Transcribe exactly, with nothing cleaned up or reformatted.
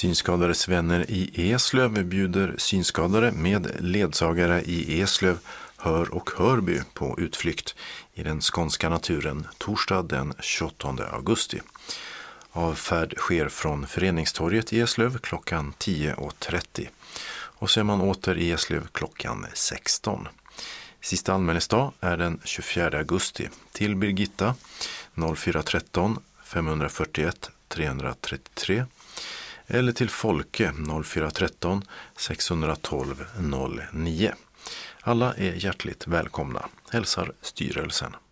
Synskadades vänner i Eslöv bjuder synskadade med ledsagare i Eslöv, Hör och Hörby på utflykt i den skånska naturen torsdag den tjugoåttonde augusti. Avfärd sker från Föreningstorget i Eslöv klockan tio och trettio och så är man åter i Eslöv klockan sexton. Sista anmälningsdag är den tjugofjärde augusti. Till Birgitta noll fyra tretton femhundrafyrtioett trehundratrettiotre eller till Folke noll fyra tretton sexhundratolv noll nio. Alla är hjärtligt välkomna, hälsar styrelsen.